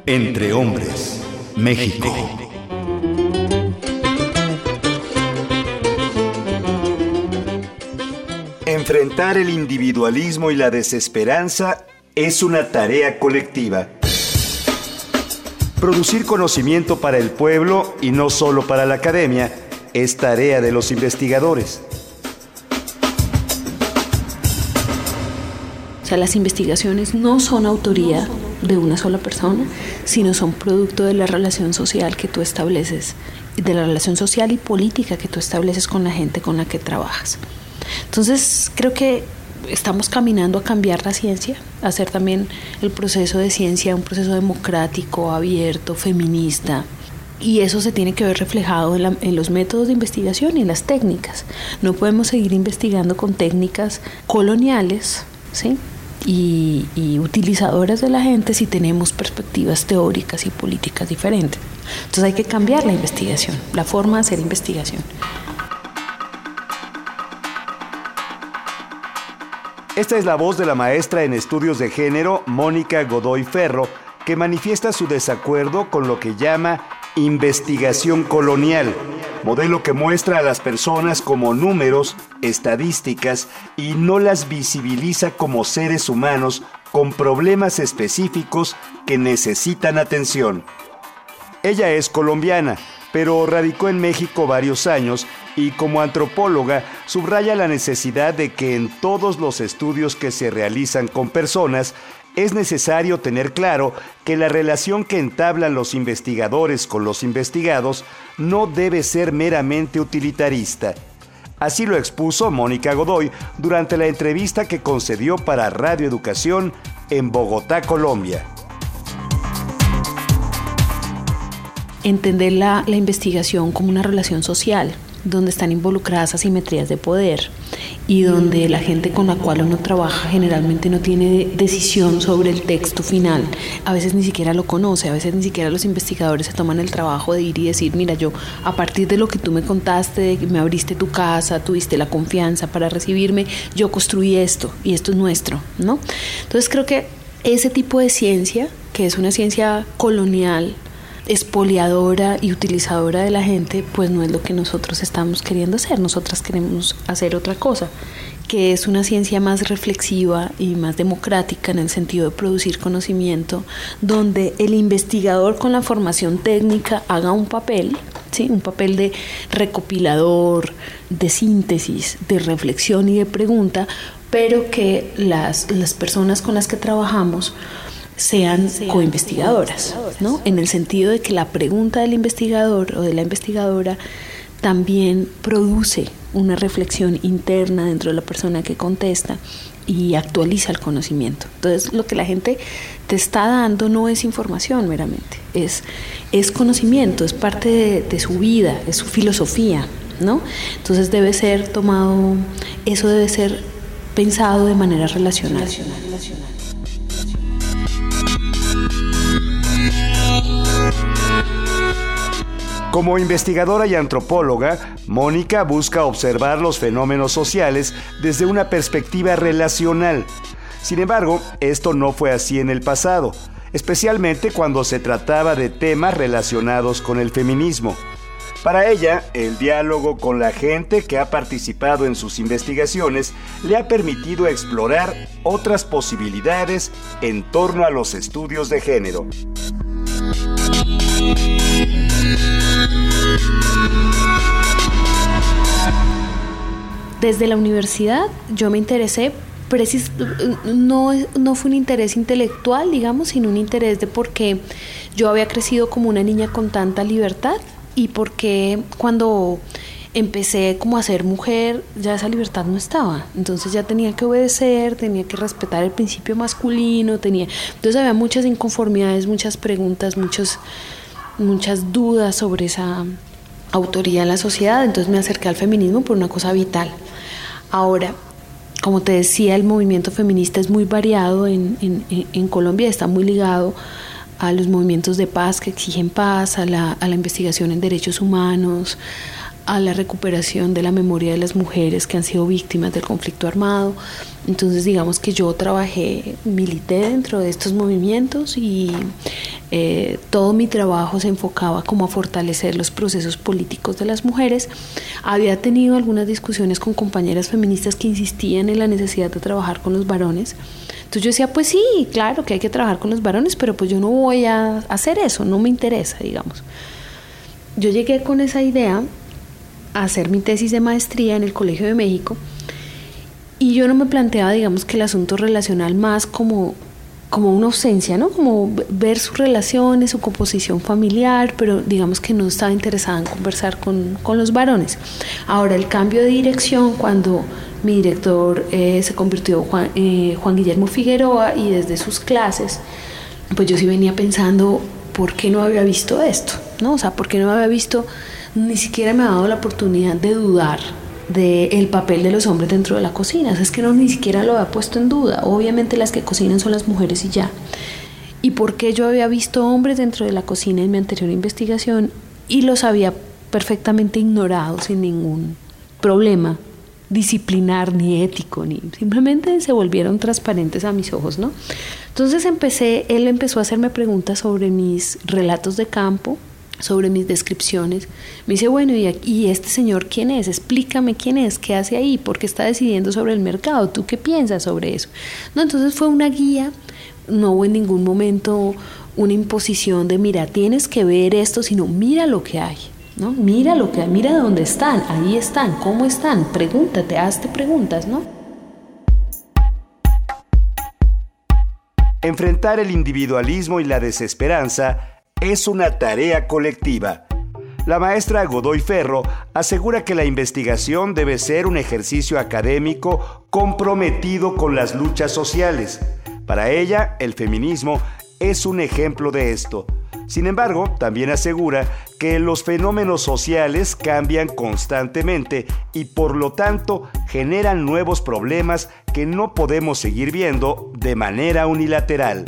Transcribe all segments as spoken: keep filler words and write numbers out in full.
Entre Hombres, México. Enfrentar el individualismo y la desesperanza es una tarea colectiva. Producir conocimiento para el pueblo y no solo para la academia es tarea de los investigadores. O sea, las investigaciones no son autoría de una sola persona, sino son producto de la relación social que tú estableces, de la relación social y política que tú estableces con la gente con la que trabajas. Entonces, creo que estamos caminando a cambiar la ciencia, a hacer también el proceso de ciencia un proceso democrático, abierto, feminista. Y eso se tiene que ver reflejado en, la, en los métodos de investigación y en las técnicas. No podemos seguir investigando con técnicas coloniales, ¿sí? Y, y utilizadoras de la gente si tenemos perspectivas teóricas y políticas diferentes. Entonces hay que cambiar la investigación, la forma de hacer investigación. Esta es la voz de la maestra en estudios de género, Mónica Godoy Ferro, que manifiesta su desacuerdo con lo que llama investigación colonial, modelo que muestra a las personas como números, estadísticas y no las visibiliza como seres humanos con problemas específicos que necesitan atención. Ella es colombiana, pero radicó en México varios años y como antropóloga subraya la necesidad de que en todos los estudios que se realizan con personas es necesario tener claro que la relación que entablan los investigadores con los investigados no debe ser meramente utilitarista. Así lo expuso Mónica Godoy durante la entrevista que concedió para Radio Educación en Bogotá, Colombia. Entender la, la investigación como una relación social, donde están involucradas asimetrías de poder y donde la gente con la cual uno trabaja generalmente no tiene decisión sobre el texto final. A veces ni siquiera lo conoce, a veces ni siquiera los investigadores se toman el trabajo de ir y decir, mira, yo a partir de lo que tú me contaste, de que me abriste tu casa, tuviste la confianza para recibirme, yo construí esto y esto es nuestro, ¿no? Entonces creo que ese tipo de ciencia, que es una ciencia colonial, expoliadora y utilizadora de la gente, pues no es lo que nosotros estamos queriendo hacer. Nosotras queremos hacer otra cosa, que es una ciencia más reflexiva y más democrática en el sentido de producir conocimiento, donde el investigador con la formación técnica haga un papel, ¿sí? Un papel de recopilador, de síntesis, de reflexión y de pregunta, pero que las, las personas con las que trabajamos sean coinvestigadoras, ¿no? En el sentido de que la pregunta del investigador o de la investigadora también produce una reflexión interna dentro de la persona que contesta y actualiza el conocimiento. Entonces, lo que la gente te está dando no es información meramente, es, es conocimiento, es parte de, de su vida, es su filosofía, ¿no? Entonces debe ser tomado, eso debe ser pensado de manera relacional. Como investigadora y antropóloga, Mónica busca observar los fenómenos sociales desde una perspectiva relacional. Sin embargo, esto no fue así en el pasado, especialmente cuando se trataba de temas relacionados con el feminismo. Para ella, el diálogo con la gente que ha participado en sus investigaciones le ha permitido explorar otras posibilidades en torno a los estudios de género. Desde la universidad yo me interesé, precis- no, no fue un interés intelectual, digamos, sino un interés de por qué yo había crecido como una niña con tanta libertad y porque cuando empecé como a ser mujer ya esa libertad no estaba, entonces ya tenía que obedecer, tenía que respetar el principio masculino, tenía, entonces había muchas inconformidades, muchas preguntas, muchos, muchas dudas sobre esa autoría en la sociedad, entonces me acerqué al feminismo por una cosa vital. Ahora, como te decía, el movimiento feminista es muy variado en, en, en Colombia, está muy ligado a los movimientos de paz que exigen paz, a la, a la investigación en derechos humanos, a la recuperación de la memoria de las mujeres que han sido víctimas del conflicto armado. Entonces digamos que yo trabajé, milité dentro de estos movimientos y Eh, todo mi trabajo se enfocaba como a fortalecer los procesos políticos de las mujeres. Había tenido algunas discusiones con compañeras feministas que insistían en la necesidad de trabajar con los varones. Entonces yo decía, pues sí, claro que hay que trabajar con los varones, pero pues yo no voy a hacer eso, no me interesa, digamos. Yo llegué con esa idea a hacer mi tesis de maestría en el Colegio de México y yo no me planteaba, digamos, que el asunto relacional más como como una ausencia, ¿no? Como ver sus relaciones, su composición familiar, pero digamos que no estaba interesada en conversar con, con los varones. Ahora, el cambio de dirección, cuando mi director eh, se convirtió Juan, eh, Juan Guillermo Figueroa, y desde sus clases, pues yo sí venía pensando, ¿por qué no había visto esto? ¿No? O sea, ¿por qué no había visto? Ni siquiera me ha dado la oportunidad de dudar del papel de los hombres dentro de la cocina. O sea, es que no ni siquiera lo había puesto en duda. Obviamente las que cocinan son las mujeres y ya. ¿Y por qué yo había visto hombres dentro de la cocina en mi anterior investigación y los había perfectamente ignorado sin ningún problema disciplinar ni ético, ni simplemente se volvieron transparentes a mis ojos, ¿no? Entonces empecé, él empezó a hacerme preguntas sobre mis relatos de campo, sobre mis descripciones. Me dice, bueno, ¿y, ¿y este señor quién es? Explícame quién es, qué hace ahí, por qué está decidiendo sobre el mercado, ¿tú qué piensas sobre eso? No, entonces fue una guía, no hubo en ningún momento una imposición de, mira, tienes que ver esto, sino mira lo que hay, ¿no? Mira lo que hay, mira dónde están, ahí están, cómo están, pregúntate, hazte preguntas, ¿no? Enfrentar el individualismo y la desesperanza es una tarea colectiva. La maestra Godoy Ferro asegura que la investigación debe ser un ejercicio académico comprometido con las luchas sociales. Para ella, el feminismo es un ejemplo de esto. Sin embargo, también asegura que los fenómenos sociales cambian constantemente y por lo tanto generan nuevos problemas que no podemos seguir viendo de manera unilateral.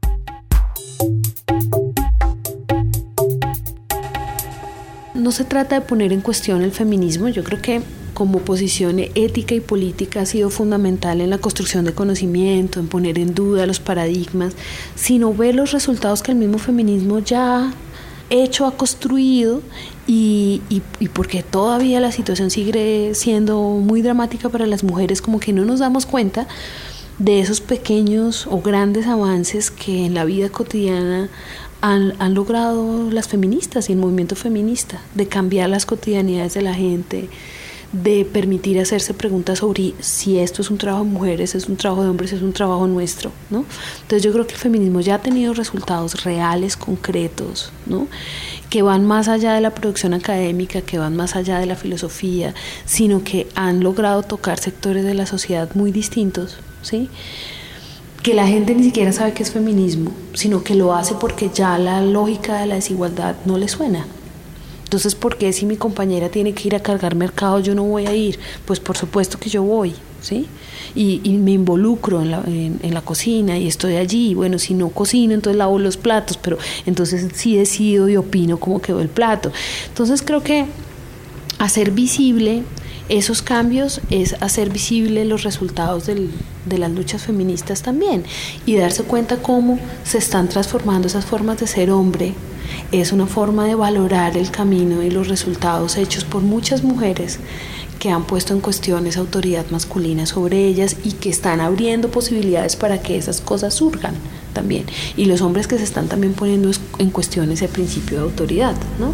No se trata de poner en cuestión el feminismo. Yo creo que como posición ética y política ha sido fundamental en la construcción de conocimiento, en poner en duda los paradigmas, sino ver los resultados que el mismo feminismo ya ha hecho, ha construido, y, y, y porque todavía la situación sigue siendo muy dramática para las mujeres, como que no nos damos cuenta de esos pequeños o grandes avances que en la vida cotidiana Han, han logrado las feministas y el movimiento feminista, de cambiar las cotidianidades de la gente, de permitir hacerse preguntas sobre si esto es un trabajo de mujeres, es un trabajo de hombres, es un trabajo nuestro, ¿no? Entonces yo creo que el feminismo ya ha tenido resultados reales, concretos, ¿no? Que van más allá de la producción académica, que van más allá de la filosofía, sino que han logrado tocar sectores de la sociedad muy distintos, ¿sí? Que la gente ni siquiera sabe qué es feminismo, sino que lo hace porque ya la lógica de la desigualdad no le suena. Entonces, ¿por qué si mi compañera tiene que ir a cargar mercado yo no voy a ir? Pues por supuesto que yo voy, ¿sí? Y, y me involucro en la, en, en la cocina y estoy allí. Bueno, si no cocino, entonces lavo los platos, pero entonces sí decido y opino cómo quedó el plato. Entonces creo que hacer visible esos cambios es hacer visible los resultados del, de las luchas feministas también, y darse cuenta cómo se están transformando esas formas de ser hombre. Es una forma de valorar el camino y los resultados hechos por muchas mujeres que han puesto en cuestión esa autoridad masculina sobre ellas y que están abriendo posibilidades para que esas cosas surjan también. Y los hombres que se están también poniendo en cuestión ese principio de autoridad, ¿no?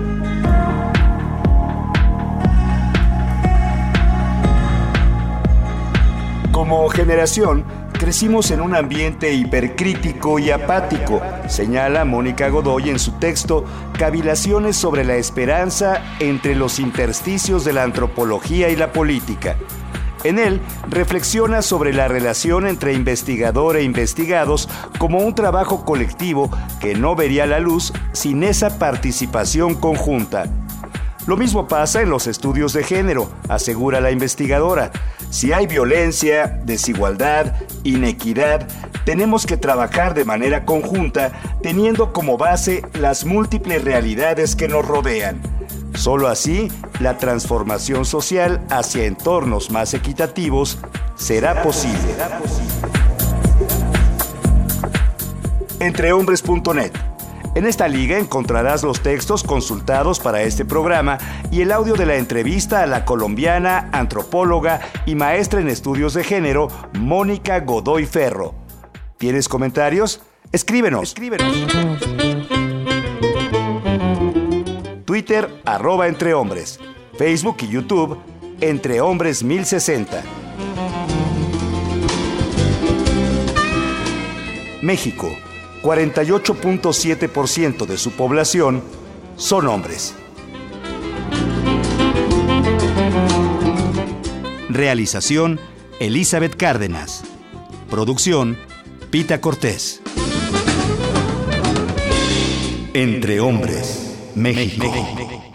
Como generación, crecimos en un ambiente hipercrítico y apático, señala Mónica Godoy en su texto Cavilaciones sobre la esperanza entre los intersticios de la antropología y la política. En él, reflexiona sobre la relación entre investigador e investigados como un trabajo colectivo que no vería la luz sin esa participación conjunta. Lo mismo pasa en los estudios de género, asegura la investigadora. Si hay violencia, desigualdad, inequidad, tenemos que trabajar de manera conjunta, teniendo como base las múltiples realidades que nos rodean. Solo así, la transformación social hacia entornos más equitativos será posible. Entrehombres punto net En esta liga encontrarás los textos consultados para este programa y el audio de la entrevista a la colombiana, antropóloga y maestra en estudios de género, Mónica Godoy Ferro. ¿Tienes comentarios? Escríbenos. Escríbenos. Twitter, arroba Entre Hombres. Facebook y YouTube, Entre Hombres mil sesenta. México, cuarenta y ocho punto siete por ciento de su población son hombres. Realización, Elizabeth Cárdenas. Producción, Pita Cortés. Entre Hombres, México. México.